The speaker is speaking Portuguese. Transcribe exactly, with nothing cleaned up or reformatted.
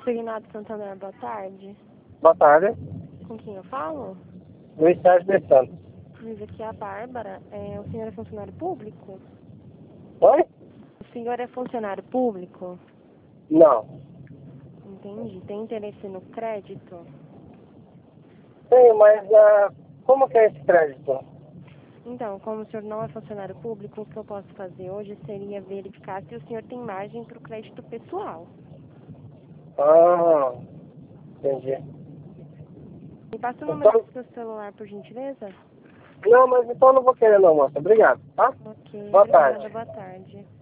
Renato Santander, boa tarde. Boa tarde. Com quem eu falo? Luiz Sérgio de Santos. Luiz, aqui é a Bárbara. É, o senhor é funcionário público? Oi? O senhor é funcionário público? Não. Entendi. Tem interesse no crédito? Tenho, mas uh, como que é esse crédito? Então, como o senhor não é funcionário público, o que eu posso fazer hoje seria verificar se o senhor tem margem para o crédito pessoal. Ah, entendi. Me passa o número Então, do seu celular, por gentileza? não, mas então eu não vou querer não, moça. Obrigado, tá? Ok, Boa obrigada, tarde. boa tarde.